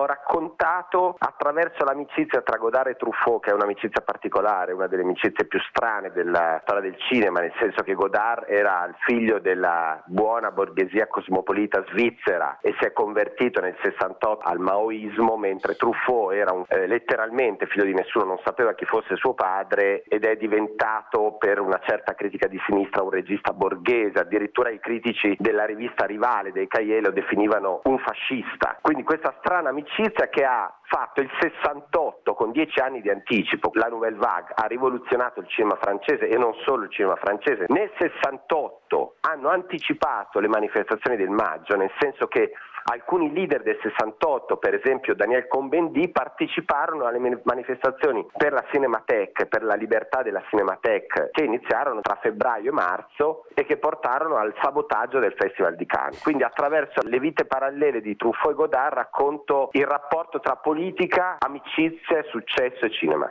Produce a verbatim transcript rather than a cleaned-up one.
ho raccontato attraverso l'amicizia tra Godard e Truffaut, che è un'amicizia particolare, una delle amicizie più strane della storia del cinema, nel senso che Godard era il figlio della buona borghesia cosmopolita svizzera e si è convertito nel sessantotto al maoismo, mentre Truffaut era un, eh, letteralmente figlio di nessuno, non sapeva chi fosse suo padre ed è diventato per una certa critica di sinistra un regista borghese. Addirittura i critici della rivista rivale dei Cahiers lo definivano un fascista. Quindi questa strana amicizia che ha fatto il sessantotto con dieci anni di anticipo. La Nouvelle Vague ha rivoluzionato il cinema francese e non solo il cinema francese. Nel sessantotto hanno anticipato le manifestazioni del maggio, nel senso che alcuni leader del sessantotto, per esempio Daniel Cohn-Bendit, parteciparono alle manifestazioni per la Cinémathèque, per la libertà della Cinémathèque, che iniziarono tra febbraio e marzo e che portarono al sabotaggio del Festival di Cannes. Quindi attraverso le vite parallele di Truffaut e Godard racconto il rapporto tra politica, amicizie, successo e cinema.